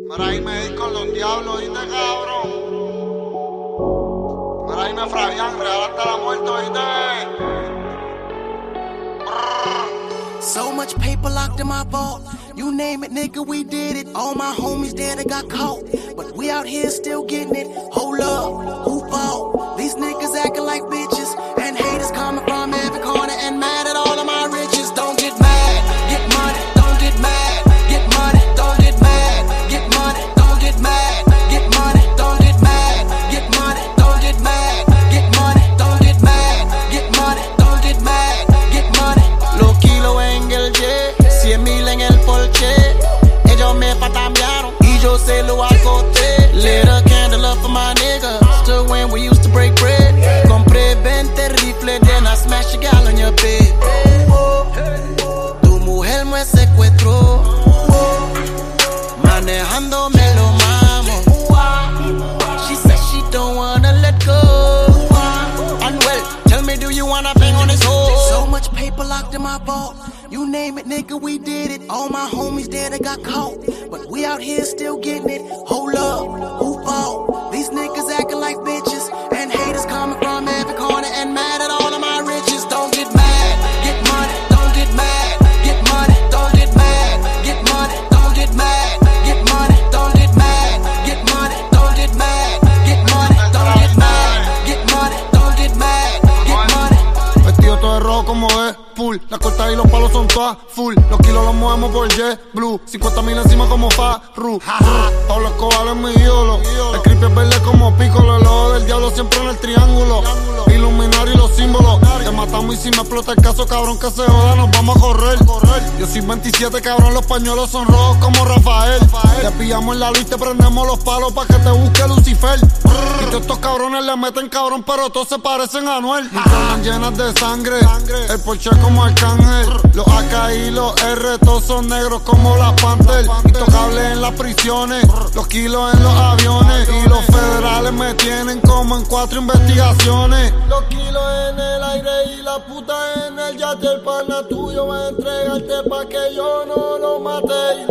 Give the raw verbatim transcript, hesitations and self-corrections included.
Para irme a ir con los diablos, ¿viste, cabrón? Para irme a Fabián, real hasta la muerte, ¿viste? So much paper locked in my vault. You name it, nigga, we did it. All my homies dead that got caught, but we out here still getting it. Hold up, who fault? These niggas acting like bitches, and haters coming from every corner and mad at all of my riches. Don't get mad, get money. Don't get mad, get money. Don't get mad, get money. Don't get mad, get money. Don't get mad, get money. Don't get mad, get money. Don't get mad, get money. Don't get mad, get money. Los kilos en el jet, cien mil en el Porsche. Ellos me patambearon y yo se lo acoté. Lit a candle up for my niggas, to when we used to break bread. Compré veinte rifles, then I smash a gal on your bed. Tu mujer me secuestró, manejando me lo mamo. She said she don't wanna let go. Anuel, tell me, do you wanna bang on this hole? So much paper locked in my vault. You name it, nigga, we did it. All my homies dead that got caught, but we out here still getting it. Hold up, who fault? These niggas acting like bitches, and haters coming from every corner and mad at all of my riches. Don't get mad, get money. Don't get mad, get money. Don't get mad, get money. Don't get mad, get money. Don't get mad, get money. Don't get mad, get money. Don't get mad, get money. Don't get mad, get money. Vestido todo de rojo como es full. Las cortas y los palos son todas full. Los kilos los movemos por JetBlue. cincuenta mil encima como Farru. Pablo Escobar es mi ídolo. El creepy es verde como Piccolo. El ojo del diablo siempre en el triángulo. Iluminar y los símbolos. Te matamos y si me explota el caso, cabrón, que se joda, nos vamos a correr. Yo soy veintisiete, cabrón, los pañuelos son rojos como Rafael. Te pillamos en la luz y te prendemos los palos pa' que te busque Lucifer. Y todos estos cabrones le meten cabrón, pero todos se parecen a Anuel. Mis piernas llenas de sangre, el Porsche como Arcángel. Los A K y los R, todos son negros como la Panther. Intocables en las prisiones, los kilos en los aviones. Y los federales me tienen como en cuatro investigaciones. Los kilos en el aire y la puta en el yate. El pana tuyo va a entregarte pa' que yo no lo mate.